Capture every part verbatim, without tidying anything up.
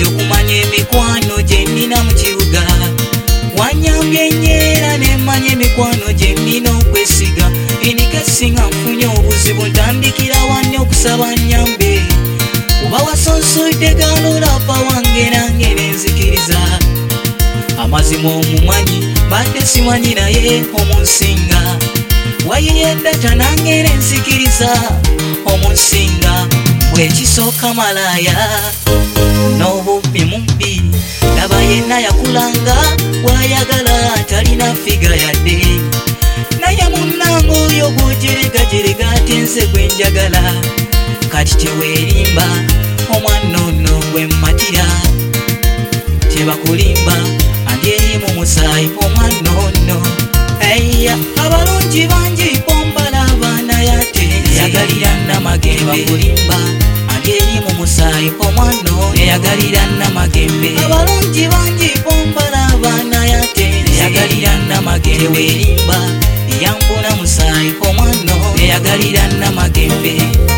okumanya emikwano gye nnina mu kibuga. Wanyambye nyeera ne mmanya emikwano gye nnina okwesiga. Enikesi nga nfunye obuzibu ntandikira wanne okusaba nnyambe. Kuba wasonsodde galolapa wange nange ne nzikiriza. Amazima omumanyi badde simanyi naye omunsinga. Wayiyedde tanange ne nzikiriza omunsinga. Bwekisooka malaaya n'obubbi mubbi. Laba yenna yakulanga bw'ayagala talina figa yadde. Naye munnange oyo gwojeregajerega ate nze gwe njagala. Kati teweerimba omwana ono gwe mmatira. Tebakulimba andi eri mu musaayi omwana ono. Eya abalungi bangi bombala abaana yate eyagalira Namagembe. Tebakulimba andi eri mu musaayi omwana ono eyagalira Namagembe. Abalungi bangi bombala abaana yate eyagalira Namagembe. Teweerimba yambula musaayi omwana ono eyagalira Namagembe.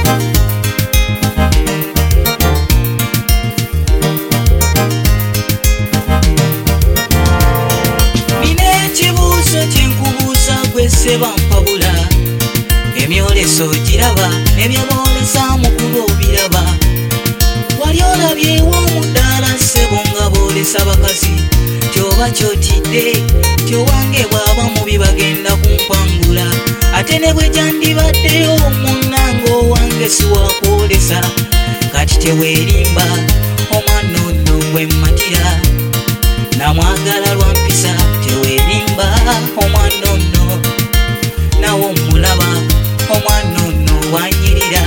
Seba mpabula emyoleso giraba nebyabolesa mukulu obiraba. Wali olabyewo omudaala ssebo nga boolesa bakazi. Kyoba kyotidde kyowange bw'aba mubi bagenda kumpangula. Ate ne bwe gyandibaddeyo munnange owange siwakwolesa. Kati teweerimba omwana ono gwe mmatira. Namwagala lwa mpisa teweerimba omwana ono. Nawo mulaba omwana ono wanyirira.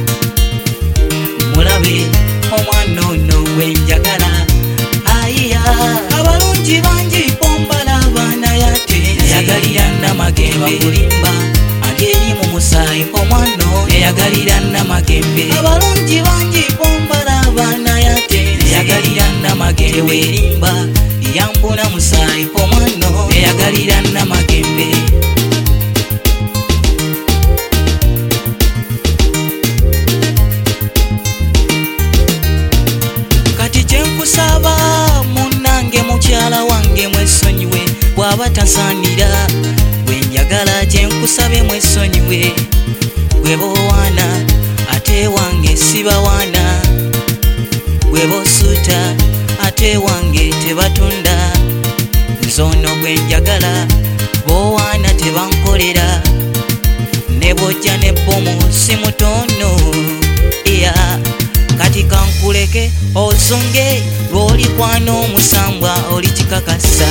Mulabe omwana ono gwe njagala. Ayiya abalungi bangi bombala abaana yate eyagalira Namagembe. Bakulimba andi eri mu musaayi omwana ono eyagalira Namagembe. Abalungi bangi bombala abaana yate eyagalira Namagembe. Teweerimba yambula musaayi omwana ono eyagalira Namagembe. Kusaba munnange mukyala wange mwesonyiwe. Bw'aba tasaanira gwe njagala gye nkusabe mwesonyiwe. Gwe bowaana ate wange sibawaana. Gwe bosuuta ate wange tebatunda. Nze ono gwe njagala bowaana tebankolera. Ne bw'ojja n'ebbomu si mutono. Yeah. Kati kankuleke ozonge lw'olikwana omusambwa olikikakasa.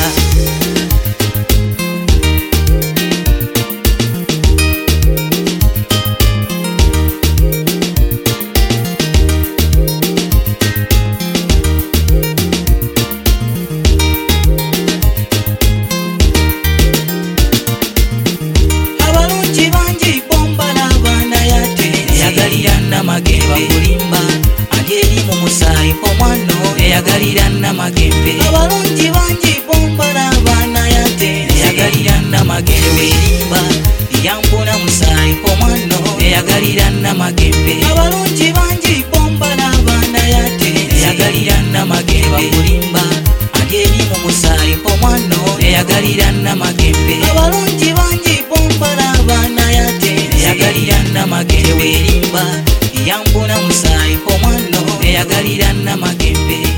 Abalungi bangi bombala abaana yate eyagalira Namagembe. Bakulimba andi eri mu musaayi omwana ono eyagalira Namagembe. Abalungi bangi bombala abaana yate eyagalira Namagembe. Teweerimba yambula musaayi omwana ono eyagalira Namagembe. Abalungi bangi bombala abaana yate eyagalira Namagembe. Bakulimba andi eri mu musaayi omwana ono eyagalira Namagembe. Abalungi bangi bombala abaana yate eyagalira Namagembe. Teweerimba yambula musaayi omwana ono eyagalira Namagembe.